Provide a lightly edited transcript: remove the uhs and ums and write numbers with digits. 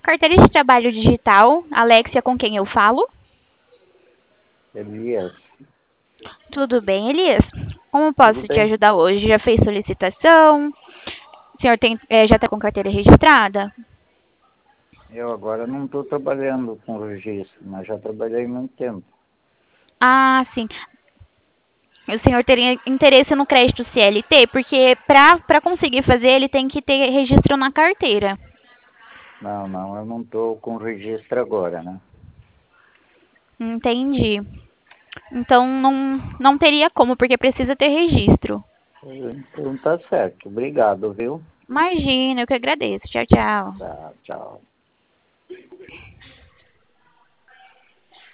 carteira de trabalho digital. Alexia, com quem eu falo? Elias, Tudo bem, Elias? Como tudo posso te bem? ajudar hoje? Já fez solicitação? O senhor já está com carteira registrada? Eu agora não estou trabalhando com registro, mas já trabalhei muito tempo. Ah, sim. O senhor teria interesse no crédito CLT? Porque para conseguir fazer, ele tem que ter registro na carteira. Não, eu não estou com registro agora, né? Entendi. Então não teria como, porque precisa ter registro. Então tá certo. Obrigado, viu? Imagina, eu que agradeço. Tchau, tchau. Tá, tchau.